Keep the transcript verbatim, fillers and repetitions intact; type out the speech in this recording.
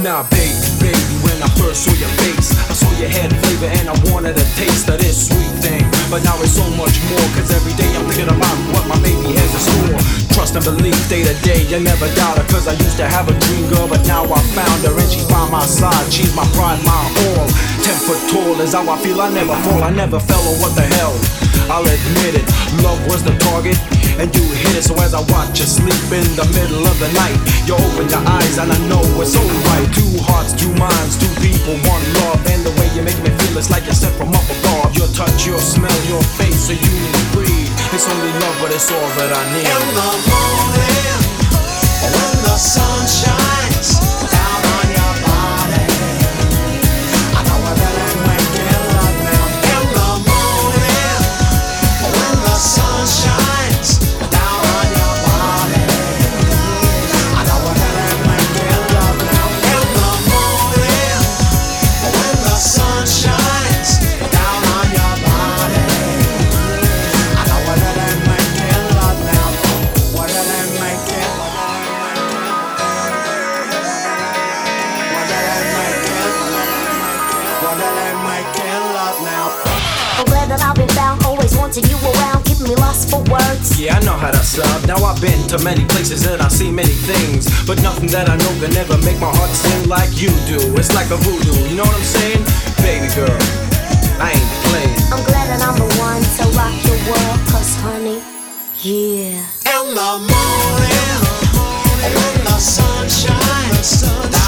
Nah, baby, baby, when I first saw your face, I saw your head flavor and I wanted a taste of this sweet thing. But now it's so much more, cause every day I'm thinking about what my baby has in store. Trust and believe day to day, you never doubt her, cause I used to have a dream girl, but now I found her and she's by my side. She's my pride, my all. Ten foot tall is how I feel, I never fall, I never fell, or what the hell. I'll admit it, love was the target, and you hit it. So as I watch you sleep in the middle of the night, you open your eyes and I know it's alright. Two hearts, two minds, two people, one love. And the way you make me feel, it's like you're sent from up above. Your touch, your smell, your face, so you need to breathe. It's only love, but it's all that I need. In the morning, when the sun shines down on your body, I know I better make it love now. In the morning, when the sun shines down on your body, I know I better make it love now. In the morning, when the sun shines down on your body, I know I better make it love now. What did I make it? What did I make it? What did I make it love now? I'm glad that I've been found, always wanting you around, keeping me lost for words. Yeah, I know how to sound. Now I've been to many places and I've seen many things, but nothing that I know can ever make my heart sing like you do. It's like a voodoo, you know what I'm saying? Baby girl, I ain't playing. I'm glad that I'm the one to rock your world, cause honey, yeah. In the morning, when the sun shines